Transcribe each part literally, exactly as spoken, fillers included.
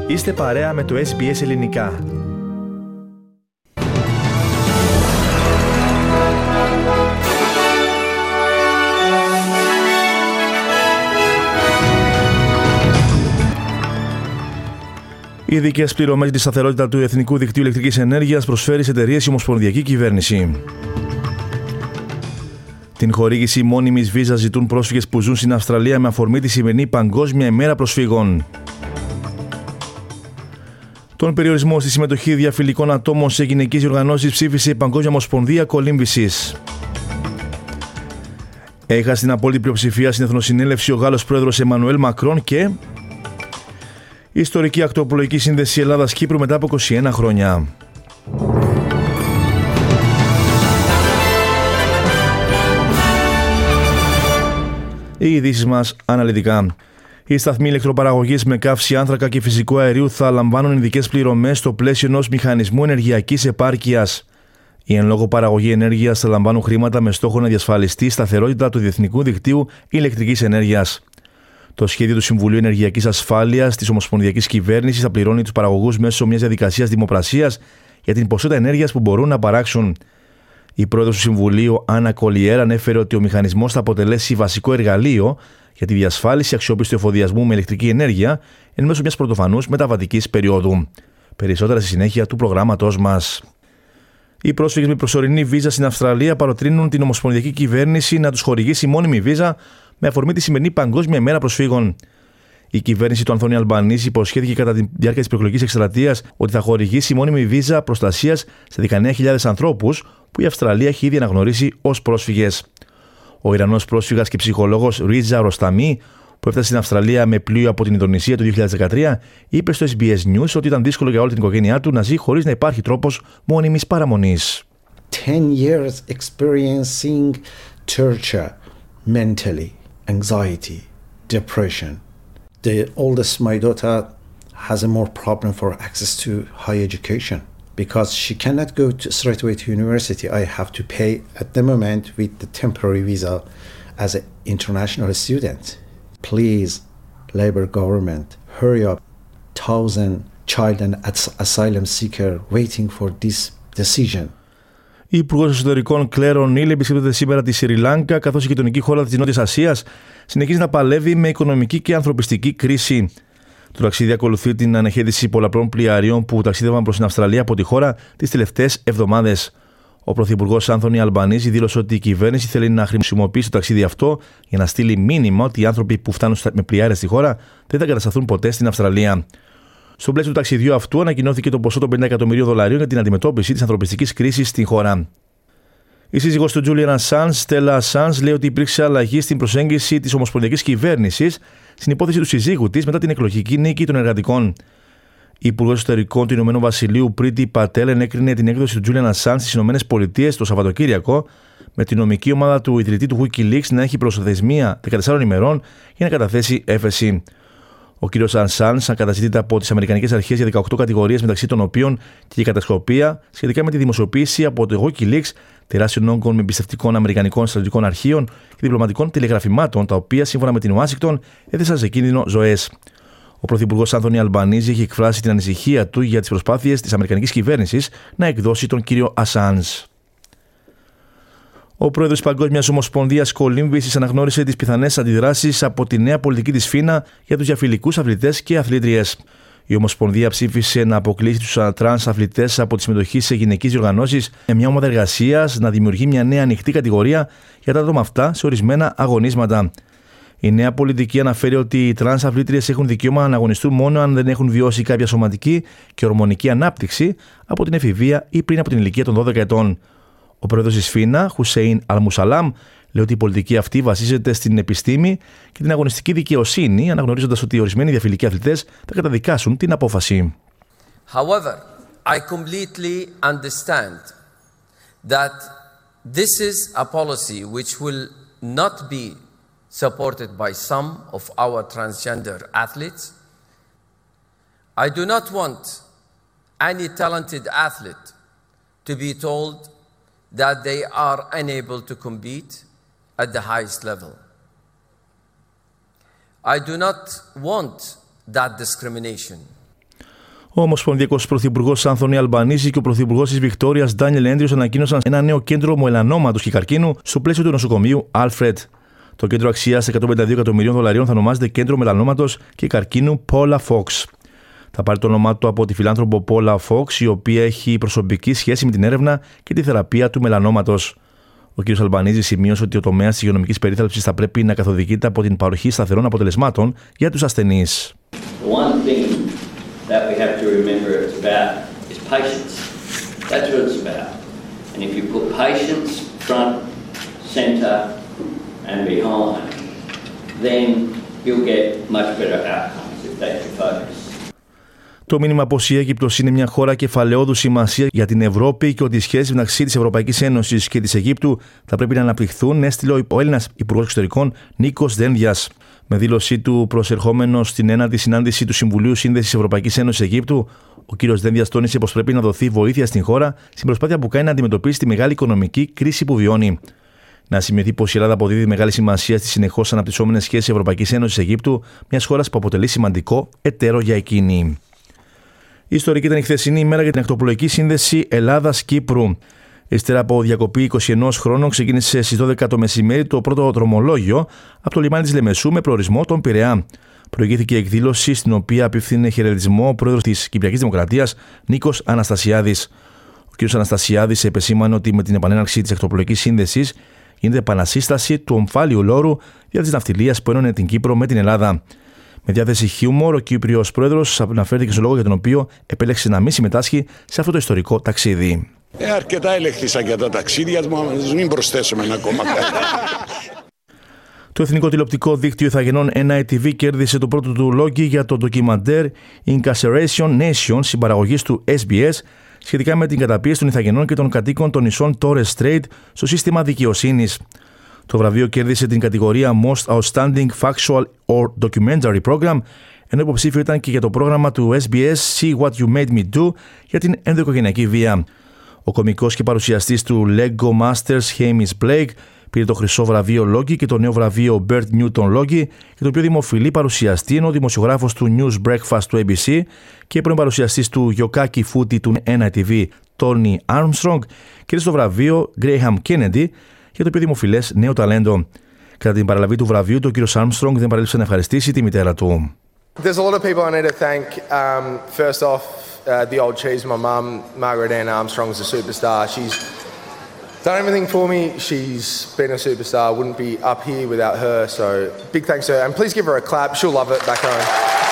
Είστε παρέα με το ες μπι ες Ελληνικά. Οι ειδικές πληρωμές για τη σταθερότητα του Εθνικού Δικτύου Ηλεκτρικής Ενέργειας προσφέρει σε εταιρείες η Ομοσπονδιακή Κυβέρνηση. Την χορήγηση μόνιμης βίζας ζητούν πρόσφυγες που ζουν στην Αυστραλία με αφορμή τη σημερινή Παγκόσμια ημέρα προσφύγων. Τον περιορισμό στη συμμετοχή διαφυλικών ατόμων σε γυναικείες διοργανώσεις ψήφισε η Παγκόσμια Ομοσπονδία Κολύμβησης. Έχασε την απόλυτη πλειοψηφία στην Εθνοσυνέλευση ο Γάλλος πρόεδρος Εμμανουέλ Μακρόν και η ιστορική ακτοπολογική σύνδεση Ελλάδας-Κύπρου μετά από είκοσι ένα χρόνια. Οι ειδήσεις μας αναλυτικά. Οι σταθμοί ηλεκτροπαραγωγής με καύση άνθρακα και φυσικού αερίου θα λαμβάνουν ειδικές πληρωμές στο πλαίσιο ενός μηχανισμού ενεργειακής επάρκειας. Οι εν λόγω παραγωγή ενέργειας θα λαμβάνουν χρήματα με στόχο να διασφαλιστεί η σταθερότητα του Διεθνικού Δικτύου Ηλεκτρικής Ενέργειας. Το σχέδιο του Συμβουλίου Ενεργειακής Ασφάλειας της Ομοσπονδιακής Κυβέρνησης θα πληρώνει τους παραγωγούς μέσω μιας διαδικασίας δημοπρασίας για την ποσότητα ενέργειας που μπορούν να παράξουν. Η πρόεδρος του Συμβουλίου, Άννα Κολιέρα, ανέφερε ότι ο μηχανισμός θα αποτελέσει βασικό εργαλείο για τη διασφάλιση αξιόπιστου εφοδιασμού με ηλεκτρική ενέργεια εν μέσω μιας πρωτοφανούς μεταβατικής περίοδου. Περισσότερα στη συνέχεια του προγράμματός μας. Οι πρόσφυγες με προσωρινή βίζα στην Αυστραλία παροτρύνουν την Ομοσπονδιακή Κυβέρνηση να τους χορηγήσει μόνιμη βίζα με αφορμή τη σημερινή Παγκόσμια ημέρα προσφύγων. Η κυβέρνηση του Ανθόνι Αλμπανίζη υποσχέθηκε κατά τη διάρκεια της προεκλογικής εκστρατείας ότι θα χορηγήσει μόνιμη βίζα προστασίας σε δεκαεννέα χιλιάδες ανθρώπους που η Αυστραλία έχει ήδη αναγνωρίσει ως πρόσφυγες. Ο Ιρανός πρόσφυγας και ψυχολόγος Ρίζα Ροσταμί, που έφτασε στην Αυστραλία με πλοίο από την Ινδονησία το δύο χιλιάδες δεκατρία, είπε στο ες μπι ες News ότι ήταν δύσκολο για όλη την οικογένειά του να ζει χωρίς να υπάρχει τρόπος μόνιμης παραμονής. ten years experiencing torture, mentally, anxiety, depression. The oldest, my daughter, has a more problem for access to higher education because she cannot go to, straight away to university. I have to pay at the moment with the temporary visa as an international student. Please, Labour government, hurry up. Thousand child and asylum seeker waiting for this decision. Η Υπουργός Εσωτερικών Κλέρ Ονίλ επισκέπτεται σήμερα τη Σρι Λάγκα, καθώς η γειτονική χώρα της Νότιας Ασίας συνεχίζει να παλεύει με οικονομική και ανθρωπιστική κρίση. Το ταξίδι ακολουθεί την αναχέτηση πολλαπλών πλοιαρίων που ταξίδευαν προς την Αυστραλία από τη χώρα τις τελευταίες εβδομάδες. Ο Πρωθυπουργός Άνθονι Αλμπανίζη δήλωσε ότι η κυβέρνηση θέλει να χρησιμοποιήσει το ταξίδι αυτό για να στείλει μήνυμα ότι οι άνθρωποι που φτάνουν με πλοιάρες στη χώρα δεν θα εγκατασταθούν ποτέ στην Αυστραλία. Στο πλαίσιο του ταξιδιού αυτού ανακοινώθηκε το ποσό των πενήντα εκατομμυρίων δολαρίων για την αντιμετώπιση της ανθρωπιστικής κρίσης στην χώρα. Η σύζυγος του Julian Assange, Stella Assange, λέει ότι υπήρξε αλλαγή στην προσέγγιση της Ομοσπονδιακής Κυβέρνησης στην υπόθεση του συζύγου της μετά την εκλογική νίκη των εργατικών. Η Υπουργός Εσωτερικών του Ηνωμένου Βασιλείου, Πρίτη Πατέλ, ενέκρινε την έκδοση του Julian Assange στις Ηνωμένες Πολιτείες το Σαββατοκύριακο, με την νομική ομάδα του ιδρυτή του WikiLeaks να έχει προθεσμία δεκατεσσάρων ημερών για να καταθέσει έφεση. Ο κ. Ασάνζ καταζητείται από τις Αμερικανικές Αρχές για δεκαοκτώ κατηγορίες, μεταξύ των οποίων και η κατασκοπία σχετικά με τη δημοσιοποίηση από το WikiLeaks τεράστιων όγκων με εμπιστευτικών Αμερικανικών στρατιωτικών αρχείων και διπλωματικών τηλεγραφημάτων, τα οποία σύμφωνα με την Ουάσιγκτον έθεσαν σε κίνδυνο ζωές. Ο Πρωθυπουργός Άνθονι Αλμπανίζη έχει εκφράσει την ανησυχία του για τις προσπάθειες της Αμερικανικής κυβέρνησης να εκδώσει τον κ. Ασάνζ. Ο πρόεδρος της Παγκόσμιας Ομοσπονδίας Κολύμβησης αναγνώρισε τις πιθανές αντιδράσεις από τη νέα πολιτική της Φίνα για τους διαφυλικούς αθλητές και αθλήτριες. Η Ομοσπονδία ψήφισε να αποκλείσει τους τρανς αθλητές από τη συμμετοχή σε γυναικείες διοργανώσεις με μια ομάδα εργασίας να δημιουργεί μια νέα ανοιχτή κατηγορία για τα άτομα αυτά σε ορισμένα αγωνίσματα. Η νέα πολιτική αναφέρει ότι οι τρανς αθλήτριες έχουν δικαίωμα να αγωνιστούν μόνο αν δεν έχουν βιώσει κάποια σωματική και ορμονική ανάπτυξη από την εφηβεία ή πριν από την ηλικία των δώδεκα ετών. Ο πρόεδρος της Φίνα, Χουσέιν Αλμουσαλάμ, λέει ότι η πολιτική αυτή βασίζεται στην επιστήμη και την αγωνιστική δικαιοσύνη, αναγνωρίζοντας ότι οι ορισμένοι διαφυλικοί αθλητές θα καταδικάσουν την απόφαση. However, I completely understand that this is a policy which will not be supported by some of our transgender athletes. I do not want any talented athlete to be told that they are unable to compete at the highest level. I do not want that discrimination. Ο Ομοσπονδιακός Πρωθυπουργός Άνθονι Αλμπανίζη και ο Πρωθυπουργός της Βικτόριας Ντάνιελ Έντριος ανακοίνωσαν ένα νέο κέντρο μελανόματος και καρκίνου στο πλαίσιο του νοσοκομείου Alfred. Το κέντρο αξίας εκατόν πενήντα δύο εκατομμυρίων δολαρίων θα ονομάζεται Κέντρο Μελανόματος και Καρκίνου Paula Fox. Θα πάρει το όνομά του από τη φιλάνθρωπο Paula Fox, η οποία έχει προσωπική σχέση με την έρευνα και τη θεραπεία του μελανόματος. Ο κ. Αλμπανίζη σημείωσε ότι ο τομέας της υγειονομικής περίθαλψης θα πρέπει να καθοδηγείται από την παροχή σταθερών αποτελεσμάτων για τους ασθενείς. That we have to remember it's about is patience. That's what it's about. And if you put patients front, centre and behind, then you'll get much better outcomes if that's your focus. Το μήνυμα πως η Αίγυπτος είναι μια χώρα κεφαλαιόδου σημασία για την Ευρώπη και ότι οι σχέσεις μεταξύ της Ευρωπαϊκής Ένωσης και της Αιγύπτου θα πρέπει να αναπτυχθούν, έστειλε ο Έλληνας Υπουργός Εξωτερικών Νίκος Δένδιας. Με δήλωσή του προσερχόμενο στην ένατη συνάντηση του Συμβουλίου Σύνδεσης Ευρωπαϊκής Ένωσης Αιγύπτου, ο κ. Δένδιας τόνισε πως πρέπει να δοθεί βοήθεια στην χώρα στην προσπάθεια που κάνει να αντιμετωπίσει τη μεγάλη οικονομική κρίση που βιώνει. Να σημειωθεί πως η Ελλάδα αποδίδει μεγάλη σημασία στις συνεχώς αναπτυσσόμενες σχέσεις Ευρωπαϊκής Ένωσης Αιγύπτου, μιας χώρας που αποτελεί σημαντικό εταίρο για εκείνη. Η ιστορική ήταν η χθεσινή ημέρα για την ακτοπλοϊκή σύνδεση Ελλάδας-Κύπρου. Ύστερα από διακοπή είκοσι ένα χρόνων, ξεκίνησε στις δώδεκα το μεσημέρι το πρώτο δρομολόγιο από το λιμάνι της Λεμεσού με προορισμό τον Πειραιά. Προηγήθηκε εκδήλωση στην οποία απίφθινε χαιρετισμό ο πρόεδρος της Κυπριακής Δημοκρατίας Νίκος Αναστασιάδης. Ο κ. Αναστασιάδης επεσήμανε ότι με την επανέναρξη της ακτοπλοϊκής σύνδεσης γίνεται επανασύσταση του ομφάλιου λόρου για της ναυτιλίας που ένωνε την Κύπρο με την Ελλάδα. Με διάθεση χιούμορ, ο Κύπριος πρόεδρος αναφέρθηκε στο λόγο για τον οποίο επέλεξε να μην συμμετάσχει σε αυτό το ιστορικό ταξίδι. Ε, αρκετά ελεγχθήσα για τα ταξίδια μου, μην προσθέσουμε ένα ακόμα κάτι. Το Εθνικό Τηλεοπτικό Δίκτυο Ιθαγενών Εν Άι Τι Βι κέρδισε το πρώτο του λόγι για το ντοκιμαντέρ Incarceration Nation συμπαραγωγής του Ες Μπι Ες σχετικά με την καταπίεση των Ιθαγενών και των κατοίκων των νησών Torres Strait στο σύστημα δικαιοσύνης. Το βραβείο κέρδισε την κατηγορία Most Outstanding Factual or Documentary Program, ενώ υποψήφιο ήταν και για το πρόγραμμα του Ες Μπι Ες See What You Made Me Do για την ενδοοικογενειακή βία. Ο κωμικός και παρουσιαστής του Lego Masters Hamish Blake πήρε το χρυσό βραβείο Λόγκι και το νέο βραβείο Bert Newton Λόγκι και το πιο δημοφιλή παρουσιαστή, ενώ ο δημοσιογράφος του News Breakfast του έι μπι σι και πρώην παρουσιαστής του Γιοκάκι Footy του Εν Άι Τι Βι Tony Armstrong κέρδισε το βραβείο Graham Kennedy για το πιο δημοφιλές νέο ταλέντο. Κατά την παραλαβή του βραβείου, ο κ. Armstrong δεν παρέλειψε να ευχαριστήσει τη μητέρα του. There's a lot of people I need to thank. Um, first off, uh, the old cheese, my mum, Margaret Ann Armstrong, is a superstar. She's done everything for me. She's been a superstar. I wouldn't be up here without her. So big thanks to her. And please give her a clap. She'll love it back home.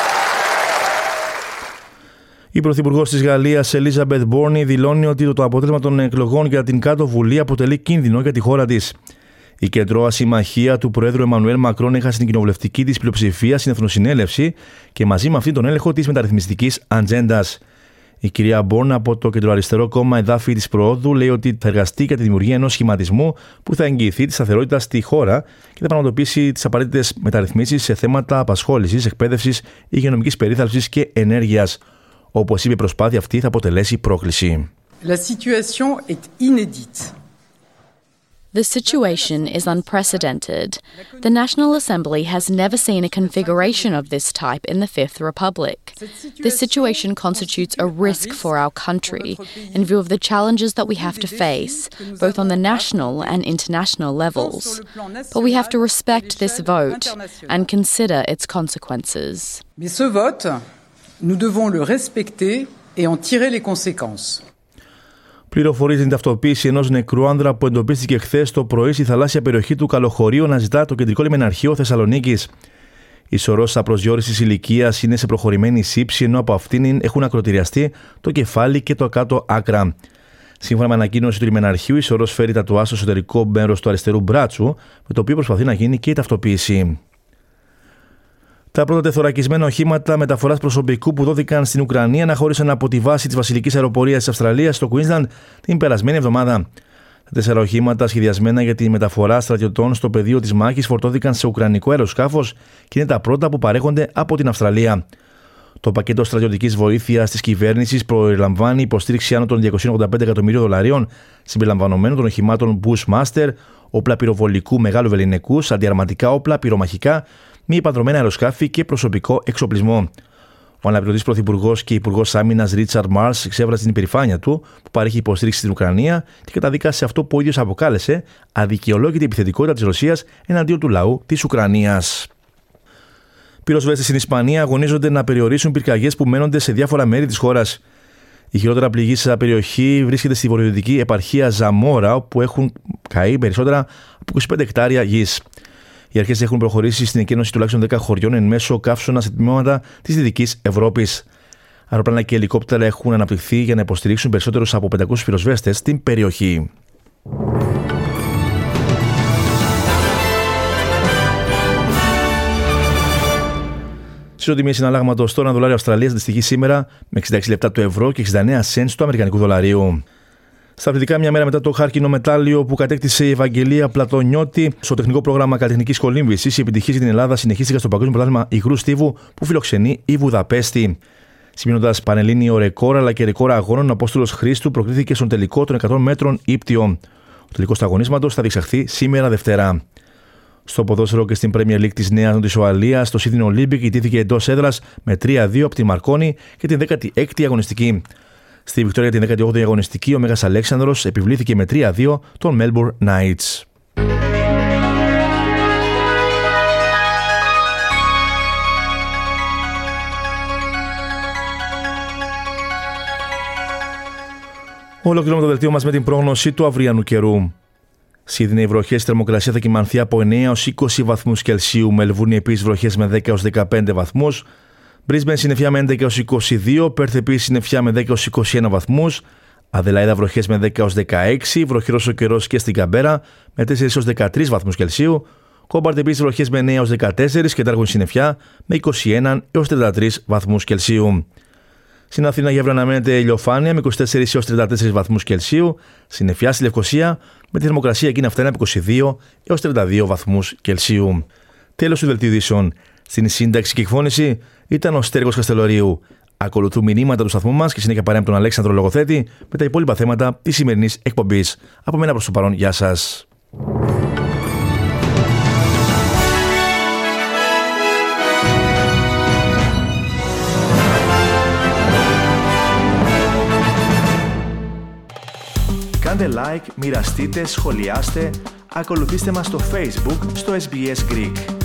Η Πρωθυπουργός της Γαλλίας, Elizabeth Borne, δηλώνει ότι το αποτέλεσμα των εκλογών για την Κάτω Βουλή αποτελεί κίνδυνο για τη χώρα της. Η κεντρώα συμμαχία του Προέδρου Εμμανουέλ Μακρόν έχασε την κοινοβουλευτική της πλειοψηφία στην Εθνοσυνέλευση και μαζί με αυτήν τον έλεγχο της μεταρρυθμιστικής ατζέντας. Η κυρία Μπορν από το κεντροαριστερό κόμμα Εδάφη της Προόδου λέει ότι θα εργαστεί για τη δημιουργία ενός σχηματισμού που θα εγγυηθεί τη σταθερότητα στη χώρα και θα πραγματοποιήσει τις απαραίτητες μεταρρυθμίσεις σε θέματα απασχόλησης, εκπαίδευσης, υγειονομικής περίθαλψης και ενέργειας. Όπως είπε, η προσπάθεια αυτή θα αποτελέσει πρόκληση. La situation est inédite. The situation is unprecedented. The National Assembly has never seen a configuration of this type in the Fifth Republic. This situation constitutes a risk for our country in view of the challenges that we have to face, both on the national and international levels. But we have to respect this vote and consider its consequences. Mais ce vote, nous devons le respecter et en tirer les conséquences. Πληροφορεί την ταυτοποίηση ενός νεκρού άνδρα που εντοπίστηκε χθες το πρωί στη θαλάσσια περιοχή του Καλοχωρίου να ζητά το κεντρικό λιμεναρχείο Θεσσαλονίκης. Η σωρός απροσδιόρισης ηλικίας είναι σε προχωρημένη σύψη, ενώ από αυτήν έχουν ακροτηριαστεί το κεφάλι και το κάτω άκρα. Σύμφωνα με ανακοίνωση του λιμεναρχείου, η σωρός φέρει τατουάζ στο εσωτερικό μέρος του αριστερού μπράτσου, με το οποίο προσπαθεί να γίνει και η ταυτοποίηση. Τα πρώτα τεθωρακισμένα οχήματα μεταφοράς προσωπικού που δόθηκαν στην Ουκρανία αναχώρησαν από τη βάση της Βασιλικής Αεροπορίας της Αυστραλίας στο Queensland την περασμένη εβδομάδα. Τα τέσσερα οχήματα σχεδιασμένα για τη μεταφορά στρατιωτών στο πεδίο της μάχης φορτώθηκαν σε ουκρανικό αεροσκάφος και είναι τα πρώτα που παρέχονται από την Αυστραλία. Το πακέτο στρατιωτικής βοήθειας της κυβέρνησης περιλαμβάνει υποστήριξη άνω των διακόσια ογδόντα πέντε εκατομμυρίων δολαρίων συμπεριλαμβανομένων των οχημάτων Bushmaster, όπλα πυροβολικού μεγάλου βεληνικούς, αντιαρματικά όπλα, πυρομαχικά, μη επανδρομένα αεροσκάφη και προσωπικό εξοπλισμό. Ο αναπληρωτής πρωθυπουργός και υπουργός άμυνας Ρίτσαρντ Μάρς εξέφρασε την υπερηφάνεια του που παρέχει υποστήριξη στην Ουκρανία και καταδίκασε αυτό που ο ίδιος αποκάλεσε αδικαιολόγητη επιθετικότητα της Ρωσίας εναντίον του λαού της Ουκρανίας. Πυροσβέστες στην Ισπανία αγωνίζονται να περιορίσουν πυρκαγιές που μένονται σε διάφορα μέρη της χώρας. Η χειρότερα πληγήσα περιοχή βρίσκεται στη βορειοδυτική επαρχία Ζαμόρα, όπου έχουν καεί περισσότερα από είκοσι πέντε εκτάρια γης. Οι αρχές έχουν προχωρήσει στην εκένωση τουλάχιστον δέκα χωριών εν μέσω καύσωνα σε τμήματα της Δυτικής Ευρώπης. Αεροπλάνα και ελικόπτερα έχουν αναπτυχθεί για να υποστηρίξουν περισσότερους από πεντακόσιους πυροσβέστες στην περιοχή. Ισοτιμία συναλλάγματος στο ένα δολάριο Αυστραλίας αντιστοιχεί σήμερα με εξήντα έξι λεπτά του ευρώ και εξήντα εννέα σεντς του αμερικανικού δολαρίου. Στα αθλητικά, μια μέρα μετά το χάρκινο μετάλλιο που κατέκτησε η Ευαγγελία Πλατωνιώτη στο τεχνικό πρόγραμμα καλλιτεχνικής κολύμβησης, οι επιτυχίες για την Ελλάδα συνεχίστηκαν στο Παγκόσμιο Πρωτάθλημα υγρού στίβου που φιλοξενεί η Βουδαπέστη. Σημειώνοντας πανελλήνιο ρεκόρ αλλά και ρεκόρ αγώνων, ο Απόστολος Χρήστου προκρίθηκε στον τελικό των εκατό μέτρων ύπτιο. Ο τελικός του αγωνίσματος θα διεξαχθεί σήμερα Δευτέρα. Στο ποδόσφαιρο και στην Premier League της Νέας Νότιας Ουαλίας, το Sydney Olympic ιτήθηκε εντός έδρας με τρία δύο από τη Μαρκόνη και την δέκατη έκτη αγωνιστική. Στη Βικτόρια την δέκατη όγδοη αγωνιστική, ο Μέγας Αλέξανδρος επιβλήθηκε με τρία δύο των Melbourne Knights. Ολοκληρώνουμε το δελτίο μας με την πρόγνωση του αυριανού καιρού. Σίδνεϊ βροχές, θερμοκρασία θα κυμανθεί από εννέα έως είκοσι βαθμούς Κελσίου. Μελβούρνη επίσης βροχές με δέκα έως δεκαπέντε βαθμούς. Μπρίσμπεν συννεφιά με έντεκα έως είκοσι δύο. Πέρθ επίσης συννεφιά με δέκα έως είκοσι ένα βαθμούς. Αδελαίδα βροχές με δέκα έως δεκαέξι. Βροχερός ο καιρός και στην Καμπέρα με τέσσερα έως δεκατρείς βαθμούς Κελσίου. Κόμπαρτ επίσης βροχές με εννέα έως δεκατέσσερα και Τάργον συννεφιά με είκοσι ένα έως τριάντα τρεις βαθμούς Κελσίου. Στην Αθήνα για αύριο αναμένεται ηλιοφάνεια με είκοσι τέσσερα έως τριάντα τέσσερα βαθμούς Κελσίου. Συννεφιά στη Λευκοσία με τη θερμοκρασία εκεί να φτάνει από είκοσι δύο έως τριάντα δύο βαθμούς Κελσίου. Τέλος του δελτίου ειδήσεων. Στην σύνταξη και εκφώνηση ήταν ο Στέργος Καστελορίου. Ακολουθούν μηνύματα του σταθμού μας και συνέχεια παρέα με τον Αλέξανδρο Λογοθέτη με τα υπόλοιπα θέματα της σημερινής εκπομπής. Από μένα προς το παρόν, γεια σας. Κάντε like, μοιραστείτε, σχολιάστε, ακολουθήστε μας στο Facebook, στο ες μπι ες Greek.